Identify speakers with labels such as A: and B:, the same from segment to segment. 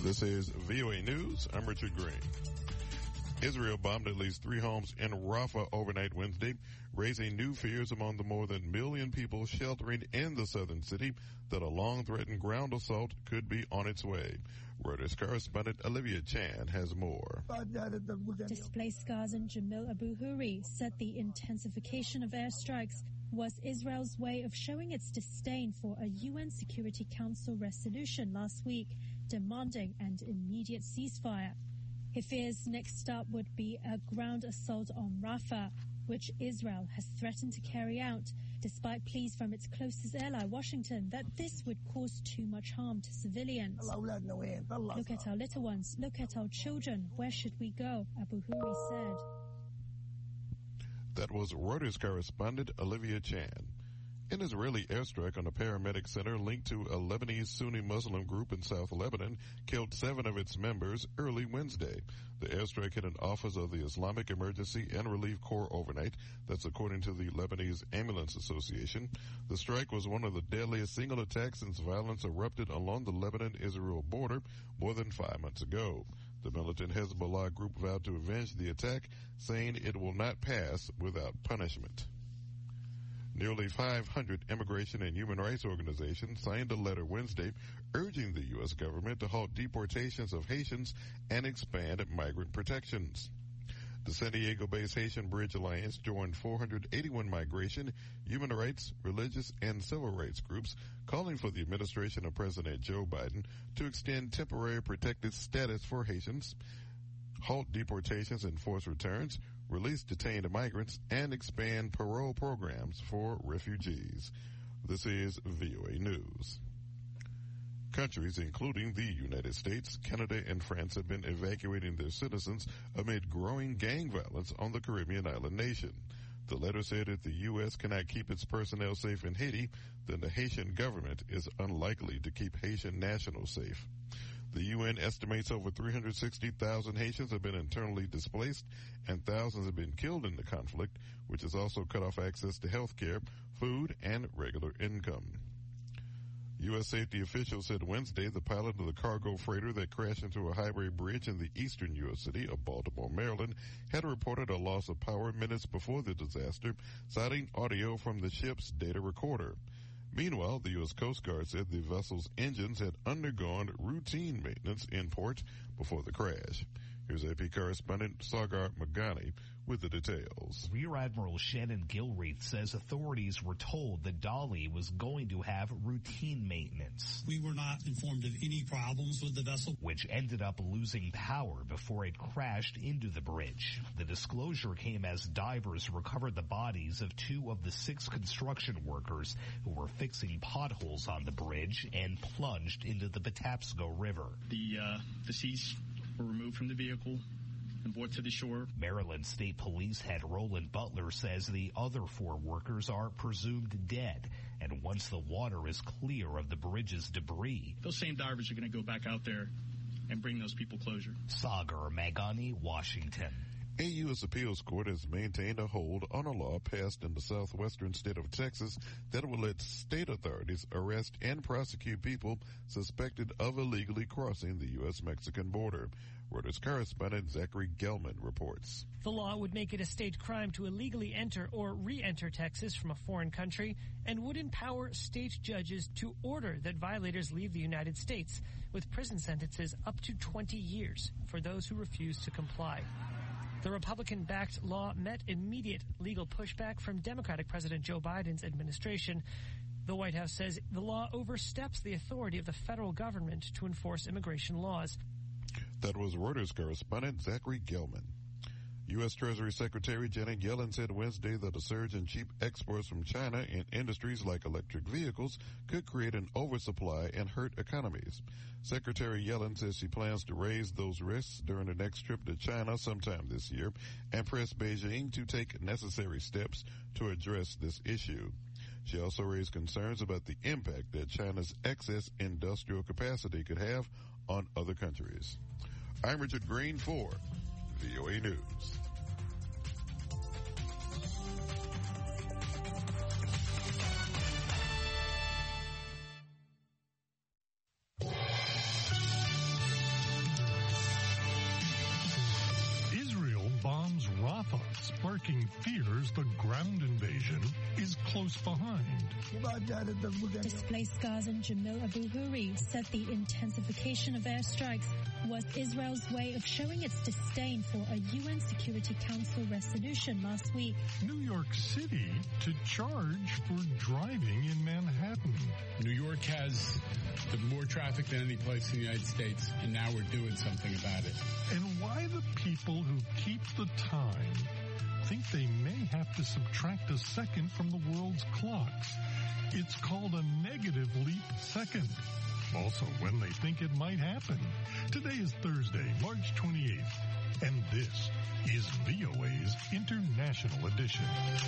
A: This is VOA News. I'm Richard Green. Israel bombed at least 3 homes in Rafah overnight Wednesday, raising new fears among the more than 1 million people sheltering in the southern city that a long-threatened ground assault could be on its way. Reuters correspondent Olivia Chan has more.
B: Displaced Gazan Jamil Abu Huri said the intensification of airstrikes was Israel's way of showing its disdain for a UN Security Council resolution last week demanding an immediate ceasefire. He fears next up would be a ground assault on Rafah, which Israel has threatened to carry out, despite pleas from its closest ally, Washington, that this would cause too much harm to civilians. Look at our little ones, look at our children, where should we go? Abu Huri said.
A: That was Reuters correspondent Olivia Chan. An Israeli airstrike on a paramedic center linked to a Lebanese Sunni Muslim group in South Lebanon killed 7 of its members early Wednesday. The airstrike hit an office of the Islamic Emergency and Relief Corps overnight. That's according to the Lebanese Ambulance Association. The strike was one of the deadliest single attacks since violence erupted along the Lebanon-Israel border more than 5 months ago. The militant Hezbollah group vowed to avenge the attack, saying it will not pass without punishment. Nearly 500 immigration and human rights organizations signed a letter Wednesday urging the U.S. government to halt deportations of Haitians and expand migrant protections. The San Diego-based Haitian Bridge Alliance joined 481 migration, human rights, religious, and civil rights groups calling for the administration of President Joe Biden to extend temporary protected status for Haitians, halt deportations and forced returns, release detained migrants, and expand parole programs for refugees. This is VOA News. Countries, including the United States, Canada, and France, have been evacuating their citizens amid growing gang violence on the Caribbean island nation. The letter said if the U.S. cannot keep its personnel safe in Haiti, then the Haitian government is unlikely to keep Haitian nationals safe. The UN estimates over 360,000 Haitians have been internally displaced and thousands have been killed in the conflict, which has also cut off access to health care, food, and regular income. U.S. safety officials said Wednesday the pilot of the cargo freighter that crashed into a highway bridge in the eastern U.S. city of Baltimore, Maryland, had reported a loss of power minutes before the disaster, citing audio from the ship's data recorder. Meanwhile, the U.S. Coast Guard said the vessel's engines had undergone routine maintenance in port before the crash. Here's AP correspondent Sagar Magani with the details.
C: Rear Admiral Shannon Gilreath says authorities were told the Dolly was going to have routine maintenance.
D: We were not informed of any problems with the vessel,
C: which ended up losing power before it crashed into the bridge. The disclosure came as divers recovered the bodies of 2 of the 6 construction workers who were fixing potholes on the bridge and plunged into the Patapsco River.
E: The seats were removed from the vehicle and brought to the shore.
C: Maryland State Police head Roland Butler says the other 4 workers are presumed dead, and once the water is clear of the bridge's debris,
E: those same divers are going to go back out there and bring those people closure.
C: Sagar Magani, Washington.
A: A U.S. appeals court has maintained a hold on a law passed in the southwestern state of Texas that will let state authorities arrest and prosecute people suspected of illegally crossing the U.S.-Mexican border. Reuters correspondent Zachary Gelman reports.
F: The law would make it a state crime to illegally enter or re-enter Texas from a foreign country and would empower state judges to order that violators leave the United States, with prison sentences up to 20 years for those who refuse to comply. The Republican-backed law met immediate legal pushback from Democratic President Joe Biden's administration. The White House says the law oversteps the authority of the federal government to enforce immigration laws.
A: That was Reuters correspondent Zachary Gelman. U.S. Treasury Secretary Janet Yellen said Wednesday that a surge in cheap exports from China in industries like electric vehicles could create an oversupply and hurt economies. Secretary Yellen says she plans to raise those risks during the next trip to China sometime this year and press Beijing to take necessary steps to address this issue. She also raised concerns about the impact that China's excess industrial capacity could have on other countries. I'm Richard Green for VOA News.
G: sparking fears the ground invasion is close behind.
B: Displaced Gazan Jamil Abu Huri said the intensification of airstrikes was Israel's way of showing its disdain for a UN Security Council resolution last week.
G: New York City to charge for driving in Manhattan.
H: New York has more traffic than any place in the United States, and now we're doing something about it.
G: And why the people who keep the time think they may have to subtract a second from the world's clocks. It's called a negative leap second. Also, when they think it might happen. Today is Thursday, March 28th, and this is VOA's International Edition.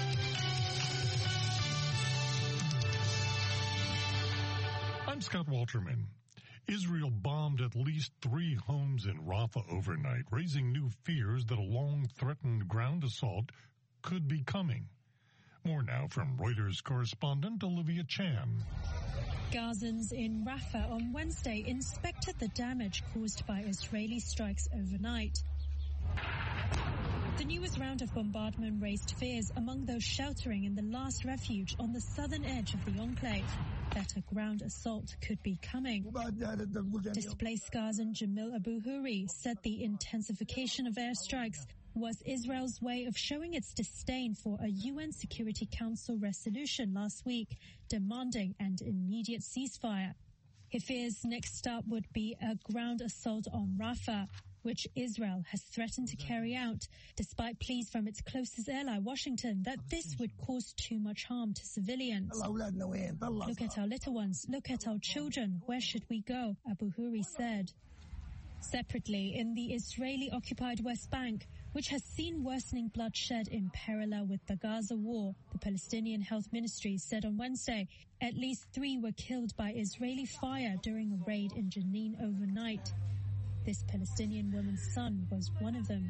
G: I'm Scott Walterman. Israel bombed at least 3 homes in Rafah overnight, raising new fears that a long-threatened ground assault could be coming. More now from Reuters correspondent Olivia Chan.
B: Gazans in Rafah on Wednesday inspected the damage caused by Israeli strikes overnight. The newest round of bombardment raised fears among those sheltering in the last refuge on the southern edge of the enclave that a ground assault could be coming. Displaced Gazan Jamil Abu Huri said the intensification of airstrikes was Israel's way of showing its disdain for a UN Security Council resolution last week, demanding an immediate ceasefire. He fears next stop would be a ground assault on Rafah, which Israel has threatened to carry out, despite pleas from its closest ally, Washington, that this would cause too much harm to civilians. Look at our little ones. Look at our children. Where should we go? Abu Huri said. Separately, in the Israeli-occupied West Bank, which has seen worsening bloodshed in parallel with the Gaza war, the Palestinian Health Ministry said on Wednesday at least 3 were killed by Israeli fire during a raid in Jenin overnight. This Palestinian woman's son was one of them.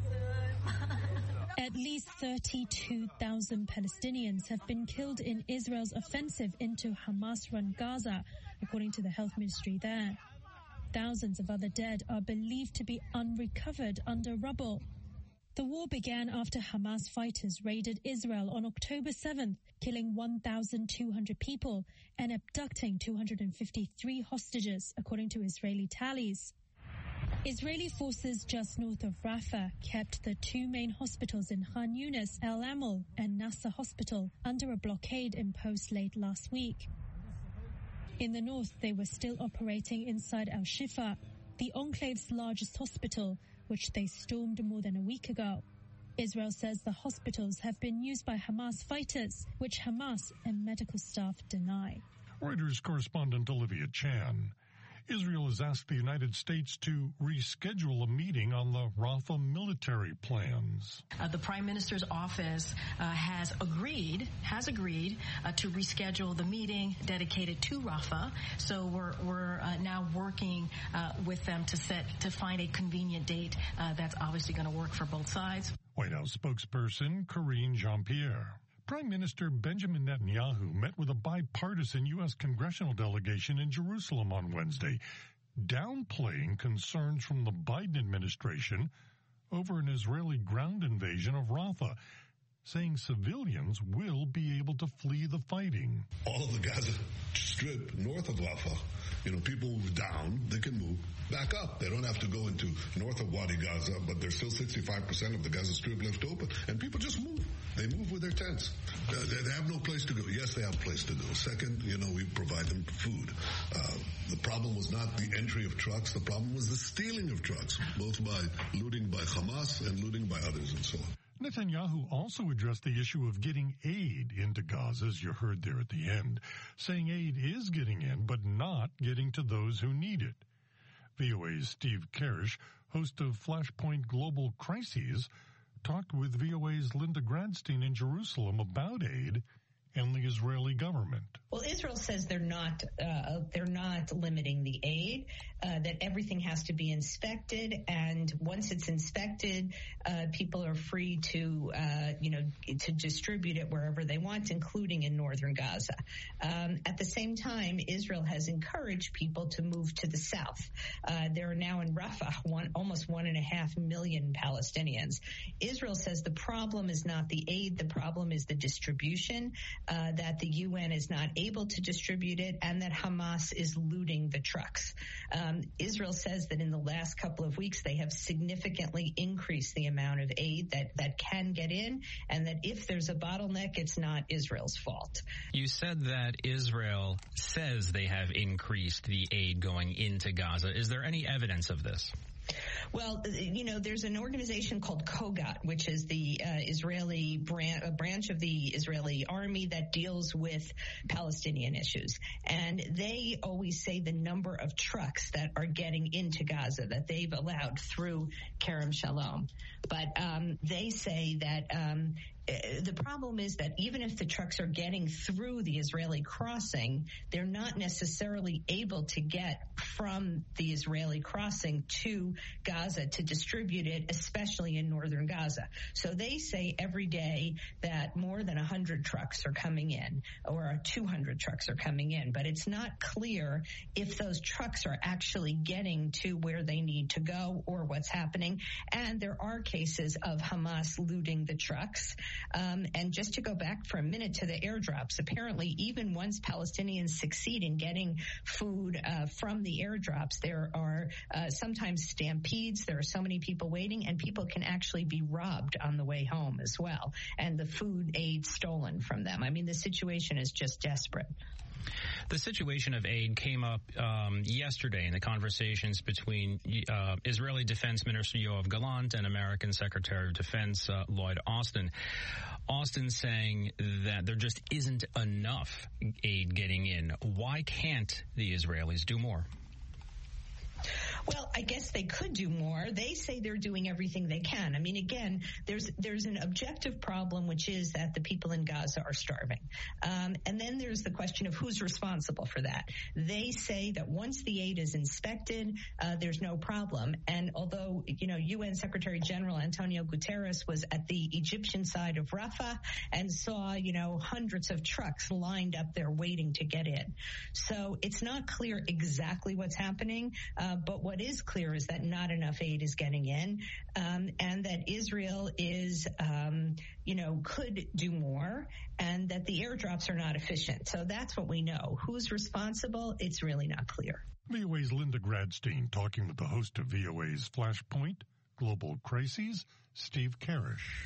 B: At least 32,000 Palestinians have been killed in Israel's offensive into Hamas-run Gaza, according to the health ministry there. Thousands of other dead are believed to be unrecovered under rubble. The war began after Hamas fighters raided Israel on October 7th, killing 1,200 people and abducting 253 hostages, according to Israeli tallies. Israeli forces just north of Rafah kept the 2 main hospitals in Khan Yunis, El Amal, and Nasser Hospital under a blockade imposed late last week. In the north, they were still operating inside Al-Shifa, the enclave's largest hospital, which they stormed more than a week ago. Israel says the hospitals have been used by Hamas fighters, which Hamas and medical staff deny.
G: Reuters correspondent Olivia Chan. Israel has asked the United States to reschedule a meeting on the Rafah military plans.
I: The Prime Minister's office has agreed to reschedule the meeting dedicated to Rafah. So we're now working with them to find a convenient date that's obviously going to work for both sides.
G: White House spokesperson Karine Jean-Pierre. Prime Minister Benjamin Netanyahu met with a bipartisan U.S. congressional delegation in Jerusalem on Wednesday, downplaying concerns from the Biden administration over an Israeli ground invasion of Rafah, saying civilians will be able to flee the fighting.
J: All of the Gaza Strip north of Rafah, people move down, they can move back up. They don't have to go into north of Wadi Gaza, but there's still 65% of the Gaza Strip left open, and people just move. They move with their tents. They have no place to go. Yes, they have a place to go. Second, we provide them food. The problem was not the entry of trucks. The problem was the stealing of trucks, both by looting by Hamas and looting by others and so on.
G: Netanyahu also addressed the issue of getting aid into Gaza, as you heard there at the end, saying aid is getting in, but not getting to those who need it. VOA's Steve Karish, host of Flashpoint Global Crises, talked with VOA's Linda Gradstein in Jerusalem about aid and the Israeli government.
K: Well, Israel says they're not limiting the aid, that everything has to be inspected, and once it's inspected, people are free to distribute it wherever they want, including in northern Gaza. At the same time, Israel has encouraged people to move to the south. There are now in Rafah almost 1.5 million Palestinians. Israel says the problem is not the aid, the problem is the distribution, that the UN is not able to distribute it, and that Hamas is looting the trucks. Israel says that in the last couple of weeks they have significantly increased the amount of aid that can get in, and that if there's a bottleneck, it's not Israel's fault.
L: You said that Israel says they have increased the aid going into Gaza. Is there any evidence of this?
K: Well, there's an organization called Kogat, which is the Israeli branch of the Israeli army that deals with Palestinian issues. And they always say the number of trucks that are getting into Gaza that they've allowed through Kerem Shalom. But they say that the problem is that even if the trucks are getting through the Israeli crossing, they're not necessarily able to get from the Israeli crossing to Gaza to distribute it, especially in northern Gaza. So they say every day that more than 100 trucks are coming in, or 200 trucks are coming in, but it's not clear if those trucks are actually getting to where they need to go or what's happening. And there are cases of Hamas looting the trucks. And just to go back for a minute to the airdrops, apparently even once Palestinians succeed in getting food from the airdrops, there are sometimes stampedes. There are so many people waiting, and people can actually be robbed on the way home as well, and the food aid stolen from them. I mean, the situation is just desperate.
L: The situation of aid came up yesterday in the conversations between Israeli Defense Minister Yoav Gallant and American Secretary of Defense Lloyd Austin. Austin saying that there just isn't enough aid getting in. Why can't the Israelis do more?
K: Well, I guess they could do more. They say they're doing everything they can. I mean, again, there's an objective problem, which is that the people in Gaza are starving. And then there's the question of who's responsible for that. They say that once the aid is inspected, there's no problem. And although, UN Secretary General Antonio Guterres was at the Egyptian side of Rafah and saw, hundreds of trucks lined up there waiting to get in. So it's not clear exactly what's happening, but what is clear is that not enough aid is getting in, and that Israel is, could do more, and that the airdrops are not efficient. So that's what we know. Who's responsible? It's really not clear.
G: VOA's Linda Gradstein talking with the host of VOA's Flashpoint Global Crises, Steve Karish.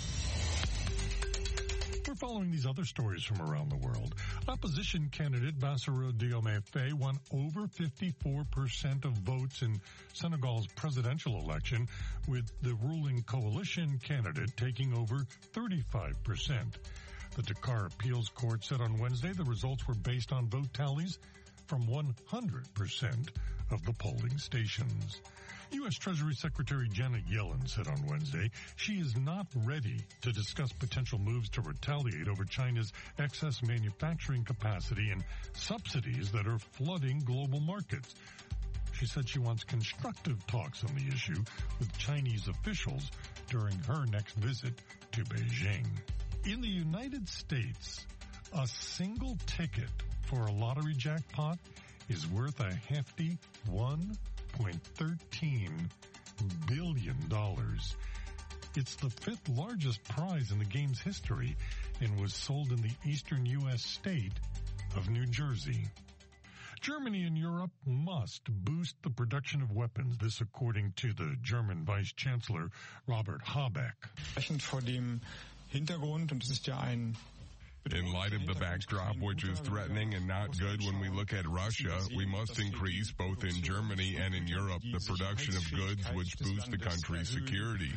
G: We're following these other stories from around the world. Opposition candidate Bassirou Diomaye Faye won over 54% of votes in Senegal's presidential election, with the ruling coalition candidate taking over 35%. The Dakar Appeals Court said on Wednesday the results were based on vote tallies from 100% of the polling stations. U.S. Treasury Secretary Janet Yellen said on Wednesday she is not ready to discuss potential moves to retaliate over China's excess manufacturing capacity and subsidies that are flooding global markets. She said she wants constructive talks on the issue with Chinese officials during her next visit to Beijing. In the United States, a single ticket for a lottery jackpot is worth a hefty $1.13 billion. It's the fifth largest prize in the game's history and was sold in the eastern U.S. state of New Jersey. Germany and Europe must boost the production of weapons, this according to the German Vice Chancellor Robert Habeck.
M: In light of the backdrop, which is threatening and not good when we look at Russia, we must increase, both in Germany and in Europe, the production of goods which boost the country's security.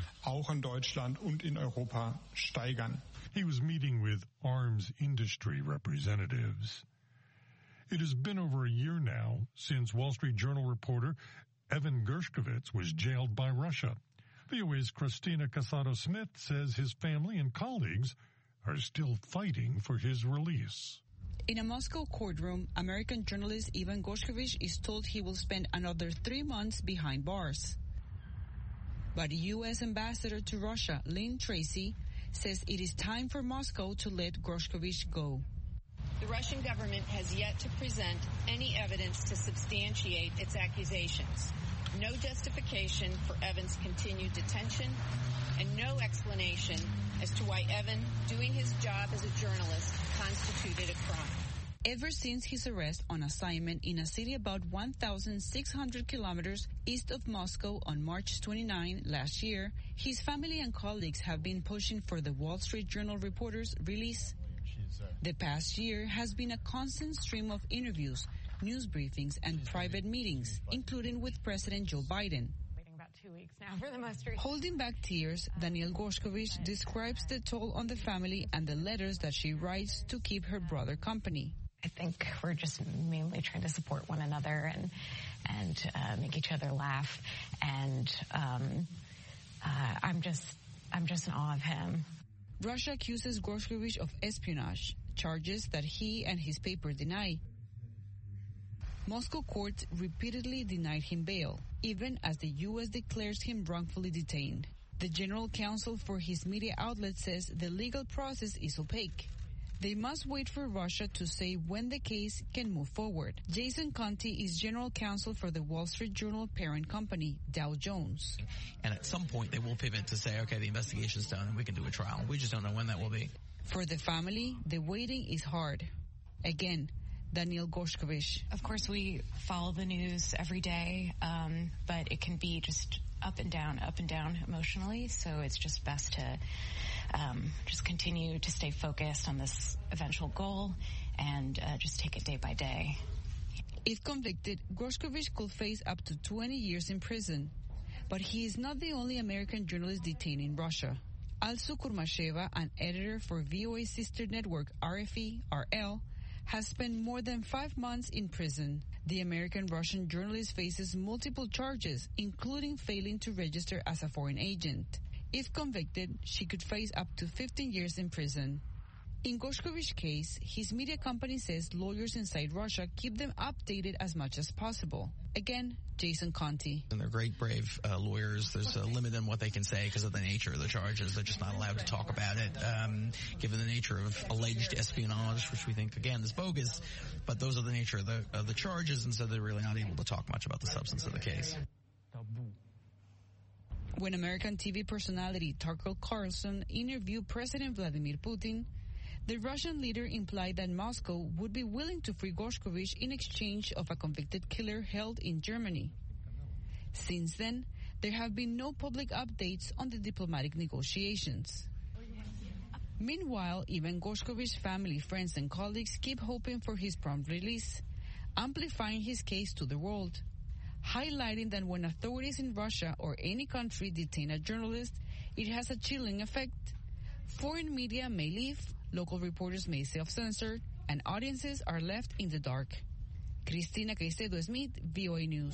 G: He was meeting with arms industry representatives. It has been over a year now since Wall Street Journal reporter Evan Gershkovich was jailed by Russia. VOA's Christina Casado-Smith says his family and colleagues are still fighting for his release.
N: In a Moscow courtroom, American journalist Ivan Gorshkovich is told he will spend another 3 months behind bars. But U.S. Ambassador to Russia, Lynn Tracy, says it is time for Moscow to let Gorshkovich go.
O: The Russian government has yet to present any evidence to substantiate its accusations. No justification for Evan's continued detention, and no explanation as to why Evan, doing his job as a journalist, constituted a crime.
N: Ever since his arrest on assignment in a city about 1,600 kilometers east of Moscow on March 29 last year, his family and colleagues have been pushing for the Wall Street Journal reporter's release. The past year has been a constant stream of interviews, news briefings, and private meetings, including with President Joe Biden.
P: About 2 weeks now for the most recent.
N: Holding back tears, Danielle Gorshkovich describes the toll on the family and the letters that she writes to keep her brother company.
P: I think we're just mainly trying to support one another and make each other laugh. And I'm just in awe of him.
N: Russia accuses Gorshkovich of espionage, charges that he and his paper deny. Moscow courts repeatedly denied him bail, even as the U.S. declares him wrongfully detained. The General Counsel for his media outlet says the legal process is opaque. They must wait for Russia to say when the case can move forward. Jason Conte is General Counsel for the Wall Street Journal parent company, Dow Jones.
Q: And at some point they will pivot to say, okay, the investigation's done and we can do a trial. We just don't know when that will be.
N: For the family, the waiting is hard. Again, Danielle Gorshkovich.
P: Of course, we follow the news every day, but it can be just up and down emotionally. So it's just best to just continue to stay focused on this eventual goal and just take it day by day.
N: If convicted, Gorshkovich could face up to 20 years in prison. But he is not the only American journalist detained in Russia. Alsu Kurmasheva, an editor for VOA's sister network RFE-RL, has spent more than 5 months in prison. The American-Russian journalist faces multiple charges, including failing to register as a foreign agent. If convicted, she could face up to 15 years in prison. In Gorshkovich's case, his media company says lawyers inside Russia keep them updated as much as possible. Again, Jason Conte.
Q: And they're great, brave lawyers. There's a limit on what they can say because of the nature of the charges. They're just not allowed to talk about it, given the nature of alleged espionage, which we think, again, is bogus. But those are the nature of the charges, and so they're really not able to talk much about the substance of the case.
N: When American TV personality Tucker Carlson interviewed President Vladimir Putin, the Russian leader implied that Moscow would be willing to free Gorshkovich in exchange of a convicted killer held in Germany. Since then, there have been no public updates on the diplomatic negotiations. Meanwhile, even Gorshkovich's family, friends, and colleagues keep hoping for his prompt release, amplifying his case to the world, highlighting that when authorities in Russia or any country detain a journalist, it has a chilling effect. Foreign media may leave, local reporters may self-censor, and audiences are left in the dark. Cristina Caicedo-Smith, VOA News.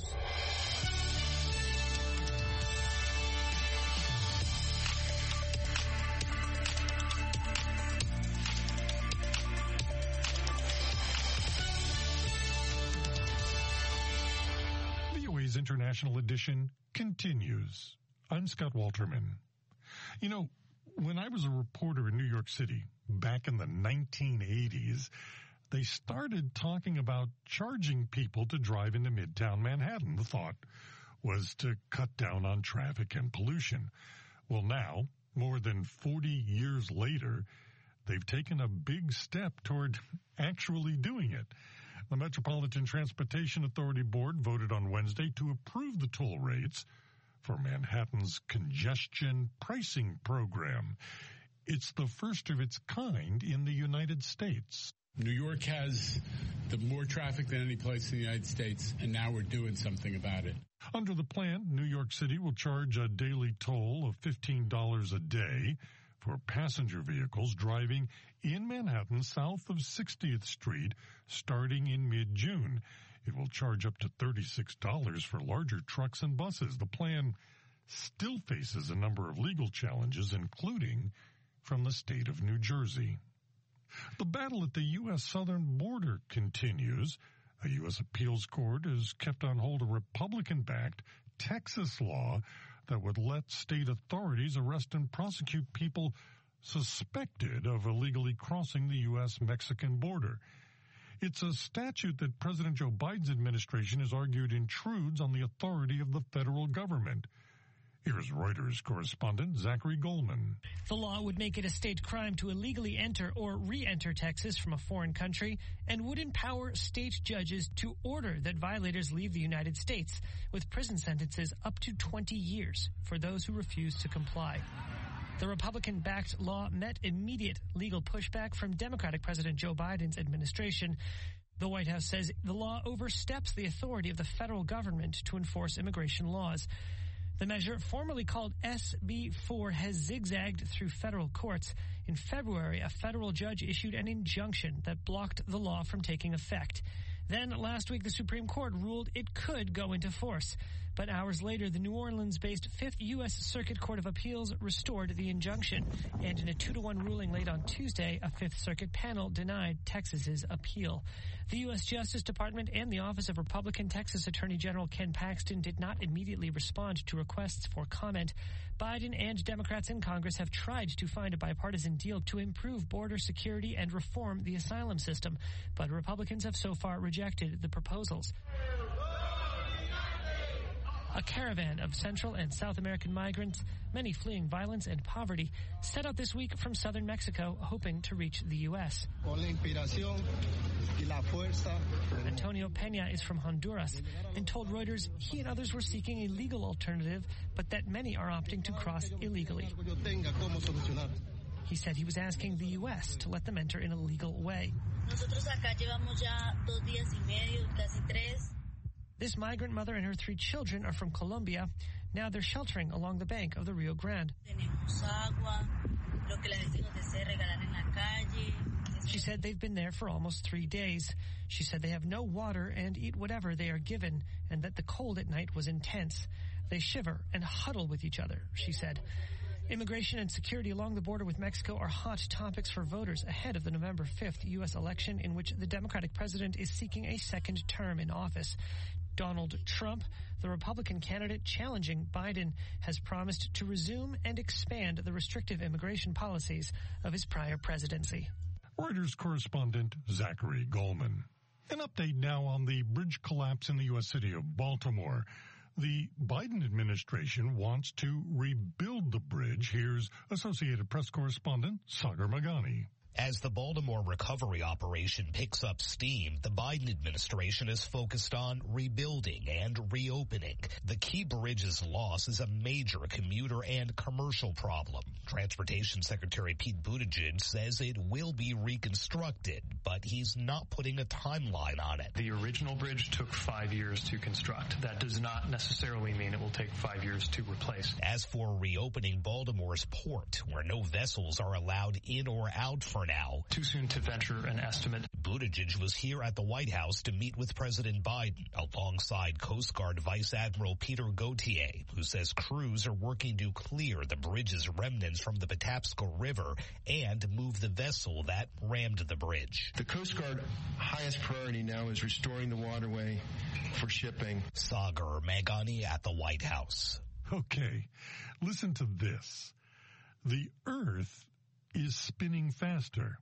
G: VOA's International Edition continues. I'm Scott Walterman. You know, when I was a reporter in New York City back in the 1980s, they started talking about charging people to drive into Midtown Manhattan. The thought was to cut down on traffic and pollution. Well, now, more than 40 years later, they've taken a big step toward actually doing it. The Metropolitan Transportation Authority Board voted on Wednesday to approve the toll rates for Manhattan's congestion pricing program. It's the first of its kind in the United States.
H: New York has more traffic than any place in the United States, and now we're doing something about it.
G: Under the plan, New York City will charge a daily toll of $15 a day for passenger vehicles driving in Manhattan south of 60th Street starting in mid-June. It will charge up to $36 for larger trucks and buses. The plan still faces a number of legal challenges, including from the state of New Jersey. The battle at the U.S. southern border continues. A U.S. appeals court has kept on hold a Republican-backed Texas law that would let state authorities arrest and prosecute people suspected of illegally crossing the U.S.-Mexican border. It's a statute that President Joe Biden's administration has argued intrudes on the authority of the federal government. Here's Reuters correspondent Zachary Goldman.
F: The law would make it a state crime to illegally enter or re-enter Texas from a foreign country and would empower state judges to order that violators leave the United States, with prison sentences up to 20 years for those who refuse to comply. The Republican-backed law met immediate legal pushback from Democratic President Joe Biden's administration. The White House says the law oversteps the authority of the federal government to enforce immigration laws. The measure, formerly called SB 4, has zigzagged through federal courts. In February, a federal judge issued an injunction that blocked the law from taking effect. Then, last week, the Supreme Court ruled it could go into force. But hours later, the New Orleans-based 5th U.S. Circuit Court of Appeals restored the injunction. And in a 2-1 ruling late on Tuesday, a 5th Circuit panel denied Texas's appeal. The U.S. Justice Department and the Office of Republican Texas Attorney General Ken Paxton did not immediately respond to requests for comment. Biden and Democrats in Congress have tried to find a bipartisan deal to improve border security and reform the asylum system, but Republicans have so far rejected the proposals. A caravan of Central and South American migrants, many fleeing violence and poverty, set out this week from southern Mexico, hoping to reach the U.S. Antonio Peña is from Honduras and told Reuters he and others were seeking a legal alternative, but that many are opting to cross illegally. He said he was asking the U.S. to let them enter in a legal way. This migrant mother and her 3 children are from Colombia. Now they're sheltering along the bank of the Rio Grande. She said they've been there for almost 3 days. She said they have no water and eat whatever they are given, and that the cold at night was intense. They shiver and huddle with each other, she said. Immigration and security along the border with Mexico are hot topics for voters ahead of the November 5th U.S. election, in which the Democratic president is seeking a second term in office. Donald Trump, the Republican candidate challenging Biden, has promised to resume and expand the restrictive immigration policies of his prior presidency.
G: Reuters correspondent Zachary Goldman. An update now on the bridge collapse in the U.S. city of Baltimore. The Biden administration wants to rebuild the bridge. Here's Associated Press correspondent Sagar Meghani.
C: As the Baltimore recovery operation picks up steam, the Biden administration is focused on rebuilding and reopening. The key bridge's loss is a major commuter and commercial problem. Transportation Secretary Pete Buttigieg says it will be reconstructed, but he's not putting a timeline on it.
R: The original bridge took 5 years to construct. That does not necessarily mean it will take 5 years to replace.
C: As for reopening Baltimore's port, where no vessels are allowed in or out for now.
R: Too soon to venture an estimate.
C: Buttigieg was here at the White House to meet with President Biden alongside Coast Guard Vice Admiral Peter Gauthier, who says crews are working to clear the bridge's remnants from the Patapsco River and move the vessel that rammed the bridge.
S: The Coast Guard highest priority now is restoring the waterway for shipping.
C: Sagar Meghani at the White House.
G: Okay, listen to this. The Earth is spinning faster,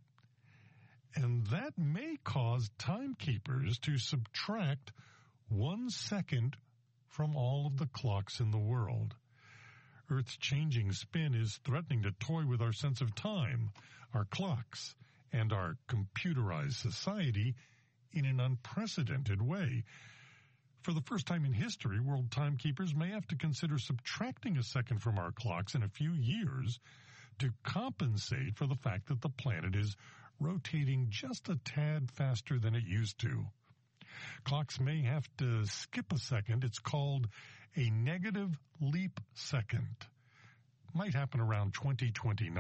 G: and that may cause timekeepers to subtract 1 second from all of the clocks in the world. Earth's changing spin is threatening to toy with our sense of time, our clocks, and our computerized society in an unprecedented way. For the first time in history, world timekeepers may have to consider subtracting a second from our clocks in a few years to compensate for the fact that the planet is rotating just a tad faster than it used to. Clocks may have to skip a second. It's called a negative leap second. Might happen around 2029.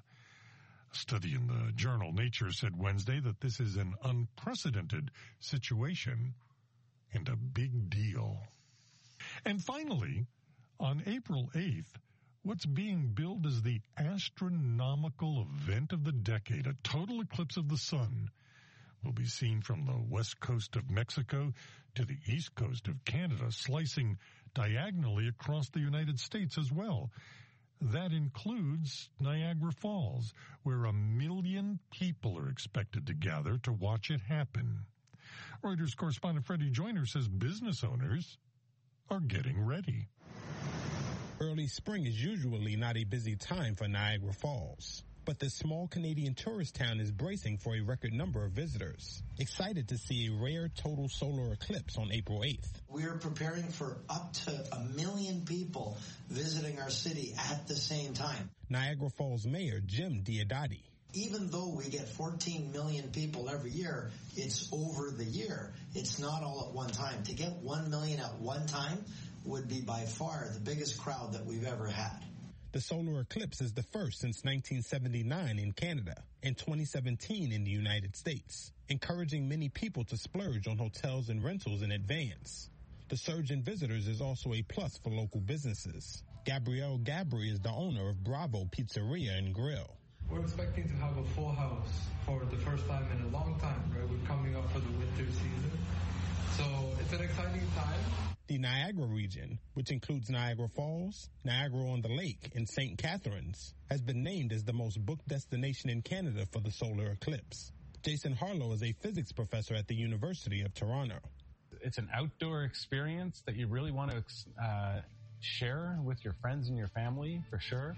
G: A study in the journal Nature said Wednesday that this is an unprecedented situation and a big deal. And finally, on April 8th, What's being billed as the astronomical event of the decade, a total eclipse of the sun, will be seen from the west coast of Mexico to the east coast of Canada, slicing diagonally across the United States as well. That includes Niagara Falls, where 1 million people are expected to gather to watch it happen. Reuters correspondent Freddie Joyner says business owners are getting ready.
T: Early spring is usually not a busy time for Niagara Falls, but this small Canadian tourist town is bracing for a record number of visitors, excited to see a rare total solar eclipse on April 8th.
U: We're preparing for up to 1 million people visiting our city at the same time.
T: Niagara Falls Mayor Jim Diodati.
U: Even though we get 14 million people every year, it's over the year. It's not all at one time. To get 1 million at one time would be by far the biggest crowd that we've ever had.
T: The solar eclipse is the first since 1979 in Canada and 2017 in the United States, encouraging many people to splurge on hotels and rentals in advance. The surge in visitors is also a plus for local businesses. Gabrielle Gabri is the owner of Bravo Pizzeria and Grill.
V: We're expecting to have a full house for the first time in a long time, right? We're coming up for the winter season. So it's an exciting time.
T: The Niagara region, which includes Niagara Falls, Niagara-on-the-Lake, and St. Catharines, has been named as the most booked destination in Canada for the solar eclipse. Jason Harlow is a physics professor at the University of Toronto.
W: It's an outdoor experience that you really want to share with your friends and your family, for sure.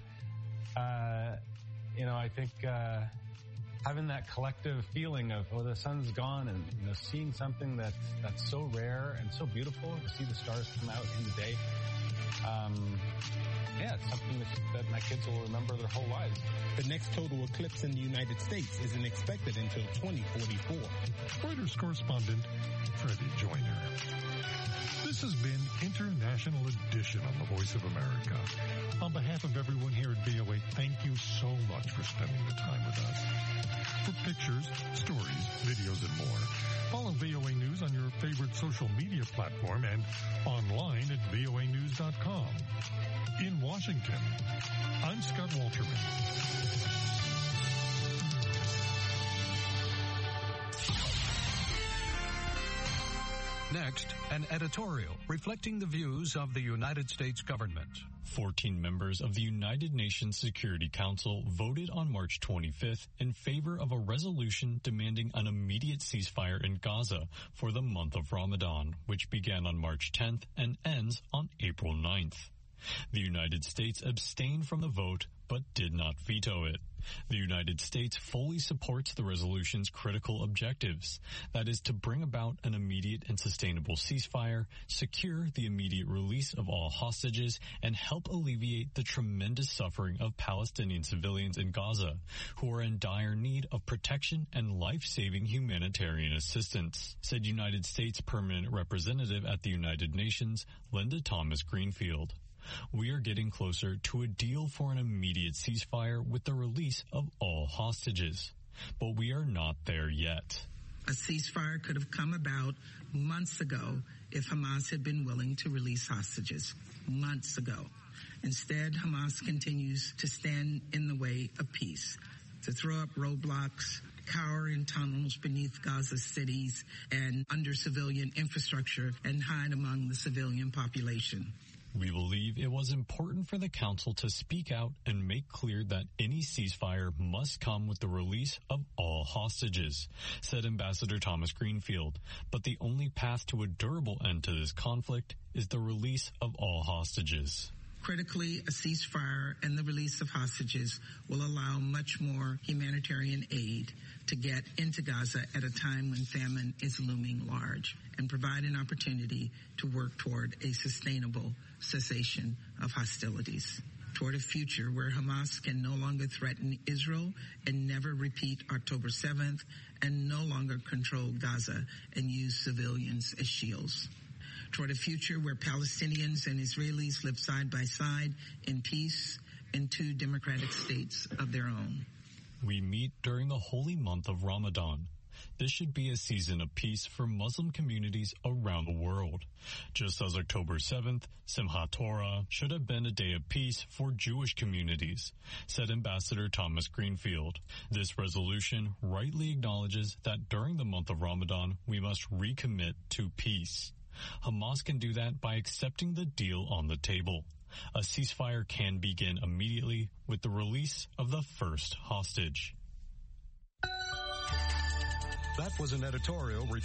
W: I think having that collective feeling of, the sun's gone, and seeing something that's so rare and so beautiful to see the stars come out in the day. It's something that my kids will remember their whole lives.
T: The next total eclipse in the United States isn't expected until 2044.
G: Reuters correspondent Freddie Joyner. This has been International Edition on the Voice of America. On behalf of everyone here at VOA, thank you so much for spending the time with us. For pictures, stories, videos, and more, follow VOA News on your favorite social media platform and online at voanews.com. In Washington, I'm Scott Walterman.
X: Next, an editorial reflecting the views of the United States government.
Y: 14 members of the United Nations Security Council voted on March 25th in favor of a resolution demanding an immediate ceasefire in Gaza for the month of Ramadan, which began on March 10th and ends on April 9th. The United States abstained from the vote but did not veto it. The United States fully supports the resolution's critical objectives, that is to bring about an immediate and sustainable ceasefire, secure the immediate release of all hostages, and help alleviate the tremendous suffering of Palestinian civilians in Gaza, who are in dire need of protection and life-saving humanitarian assistance, said United States Permanent Representative at the United Nations, Linda Thomas-Greenfield. We are getting closer to a deal for an immediate ceasefire with the release of all hostages. But we are not there yet.
Z: A ceasefire could have come about months ago if Hamas had been willing to release hostages. Months ago. Instead, Hamas continues to stand in the way of peace, to throw up roadblocks, cower in tunnels beneath Gaza cities and under civilian infrastructure, and hide among the civilian population.
Y: We believe it was important for the Council to speak out and make clear that any ceasefire must come with the release of all hostages, said Ambassador Thomas Greenfield. But the only path to a durable end to this conflict is the release of all hostages.
Z: Critically, a ceasefire and the release of hostages will allow much more humanitarian aid to get into Gaza at a time when famine is looming large, and provide an opportunity to work toward a sustainable cessation of hostilities, toward a future where Hamas can no longer threaten Israel and never repeat October 7th, and no longer control Gaza and use civilians as shields, toward a future where Palestinians and Israelis live side by side in peace in two democratic states of their own.
Y: We meet during the holy month of Ramadan. This should be a season of peace for Muslim communities around the world. Just as October 7th, Simchat Torah, should have been a day of peace for Jewish communities, said Ambassador Thomas Greenfield. This resolution rightly acknowledges that during the month of Ramadan, we must recommit to peace. Hamas can do that by accepting the deal on the table. A ceasefire can begin immediately with the release of the first hostage.
X: That was an editorial